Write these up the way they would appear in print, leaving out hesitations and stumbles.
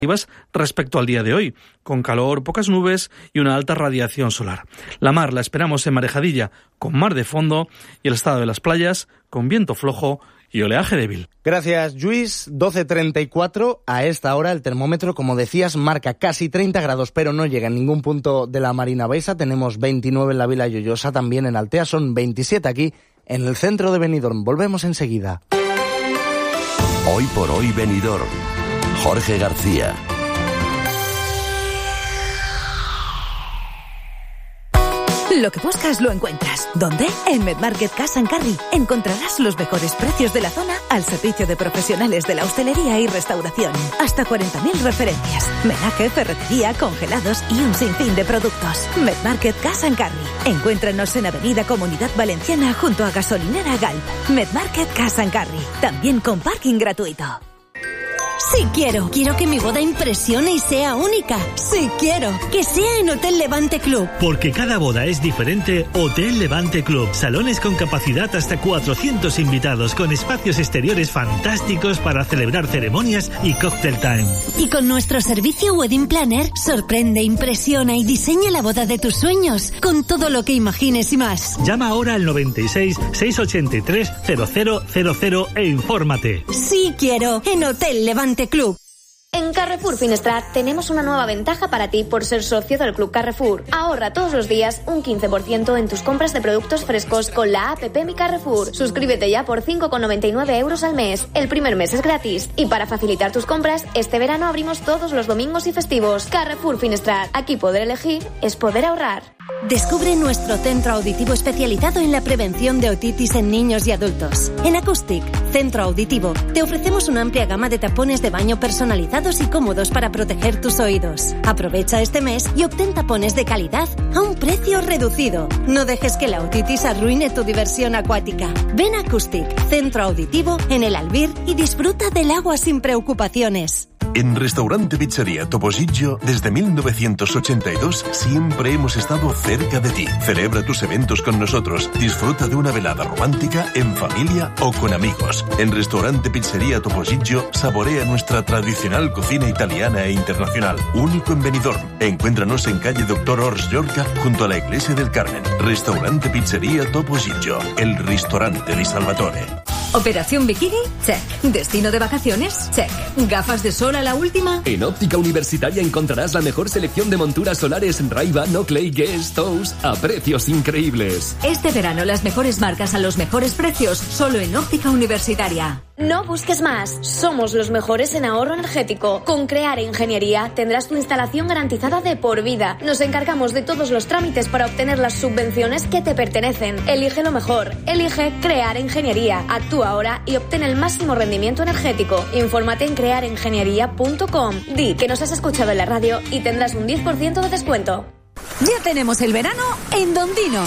respecto al día de hoy, con calor, pocas nubes y una alta radiación solar. La mar la esperamos en marejadilla, con mar de fondo, y el estado de las playas, con viento flojo y oleaje débil. Gracias, Lluís. 12:34. A esta hora el termómetro, como decías, marca casi 30 grados, pero no llega en ningún punto de la Marina Baixa. Tenemos 29 en la Vila Lloyosa, también en Altea, son 27 aquí, en el centro de Benidorm. Volvemos enseguida. Hoy por hoy Benidorm. Jorge García. Lo que buscas lo encuentras. ¿Dónde? En Medmarket Cash & Carry. Encontrarás los mejores precios de la zona al servicio de profesionales de la hostelería y restauración. Hasta 40.000 referencias. Menaje, ferretería, congelados y un sinfín de productos. Medmarket Cash & Carry. Encuéntranos en Avenida Comunidad Valenciana junto a Gasolinera Galp. Medmarket Cash & Carry. También con parking gratuito. Sí quiero que mi boda impresione y sea única. Sí quiero que sea en Hotel Levante Club. Porque cada boda es diferente, Hotel Levante Club. Salones con capacidad hasta 400 invitados, con espacios exteriores fantásticos para celebrar ceremonias y cocktail time. Y con nuestro servicio Wedding Planner, sorprende, impresiona y diseña la boda de tus sueños, con todo lo que imagines y más. Llama ahora al 96 683 0000 e infórmate. Sí quiero en Hotel Levante Club. En Carrefour Finestrat tenemos una nueva ventaja para ti por ser socio del Club Carrefour. Ahorra todos los días un 15% en tus compras de productos frescos con la app Mi Carrefour. Suscríbete ya por 5,99 € al mes. El primer mes es gratis. Y para facilitar tus compras, este verano abrimos todos los domingos y festivos. Carrefour Finestrat. Aquí poder elegir es poder ahorrar. Descubre nuestro centro auditivo especializado en la prevención de otitis en niños y adultos. En Acoustic, Centro Auditivo, te ofrecemos una amplia gama de tapones de baño personalizados y cómodos para proteger tus oídos. Aprovecha este mes y obtén tapones de calidad a un precio reducido. No dejes que la otitis arruine tu diversión acuática. Ven a Acoustic, Centro Auditivo, en el Albir y disfruta del agua sin preocupaciones. En Restaurante Pizzería Topollillo, desde 1982, siempre hemos estado cerca de ti. Celebra tus eventos con nosotros. Disfruta de una velada romántica, en familia o con amigos. En Restaurante Pizzería Topollillo, saborea nuestra tradicional cocina italiana e internacional. Único en Benidorm. Encuéntranos en calle Doctor Ors Llorca, junto a la Iglesia del Carmen. Restaurante Pizzería Topollillo, el restaurante di Salvatore. Operación Bikini, check. Destino de vacaciones, check. Gafas de sol a la última. En Óptica Universitaria encontrarás la mejor selección de monturas solares Ray-Ban, Oakley, Guess, Toast a precios increíbles. Este verano las mejores marcas a los mejores precios, solo en Óptica Universitaria. No busques más. Somos los mejores en ahorro energético. Con Creare Ingeniería tendrás tu instalación garantizada de por vida. Nos encargamos de todos los trámites para obtener las subvenciones que te pertenecen. Elige lo mejor. Elige Creare Ingeniería. Actúa ahora y obtén el máximo rendimiento energético. Infórmate en creareingeniería.com. Di que nos has escuchado en la radio y tendrás un 10% de descuento. Ya tenemos el verano en Dondino.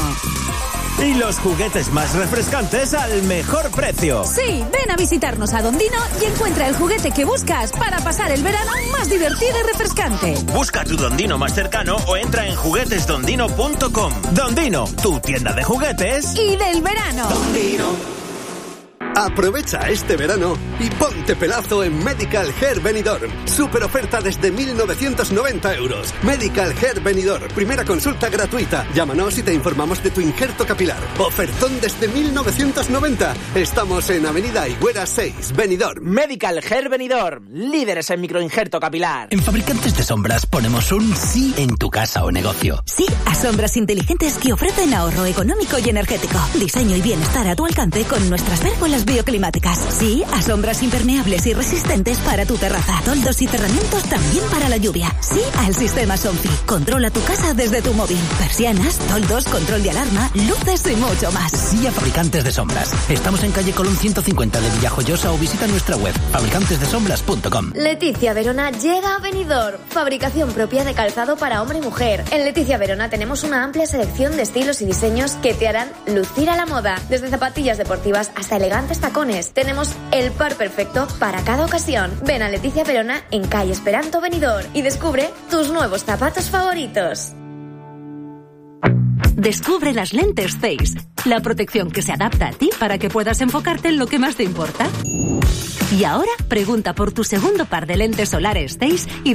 Y los juguetes más refrescantes al mejor precio. Sí, ven a visitarnos a Dondino y encuentra el juguete que buscas para pasar el verano más divertido y refrescante. Busca tu Dondino más cercano o entra en juguetesdondino.com. Dondino, tu tienda de juguetes y del verano. Dondino. Aprovecha este verano y ponte pelazo en Medical Hair Benidorm. Super oferta desde 1.990 €. Medical Hair Benidorm. Primera consulta gratuita. Llámanos y te informamos de tu injerto capilar. Ofertón desde 1.990. Estamos en Avenida Higuera 6, Benidorm. Medical Hair Benidorm. Líderes en microinjerto capilar. En Fabricantes de Sombras ponemos un sí en tu casa o negocio. Sí a sombras inteligentes que ofrecen ahorro económico y energético. Diseño y bienestar a tu alcance con nuestras pérgolas bioclimáticas. Sí a sombras impermeables y resistentes para tu terraza. Toldos y cerramientos también para la lluvia. Sí al sistema Somfy. Controla tu casa desde tu móvil. Persianas, toldos, control de alarma, luces y mucho más. Sí a Fabricantes de Sombras. Estamos en calle Colón 150 de Villajoyosa o visita nuestra web fabricantesdesombras.com. Leticia Verona llega a Benidorm. Fabricación propia de calzado para hombre y mujer. En Leticia Verona tenemos una amplia selección de estilos y diseños que te harán lucir a la moda. Desde zapatillas deportivas hasta elegantes tacones. Tenemos el par perfecto para cada ocasión. Ven a Leticia Verona en calle Esperanto Benidorm y descubre tus nuevos zapatos favoritos. Descubre las lentes Zeiss, la protección que se adapta a ti para que puedas enfocarte en lo que más te importa. Y ahora, pregunta por tu segundo par de lentes solares Zeiss y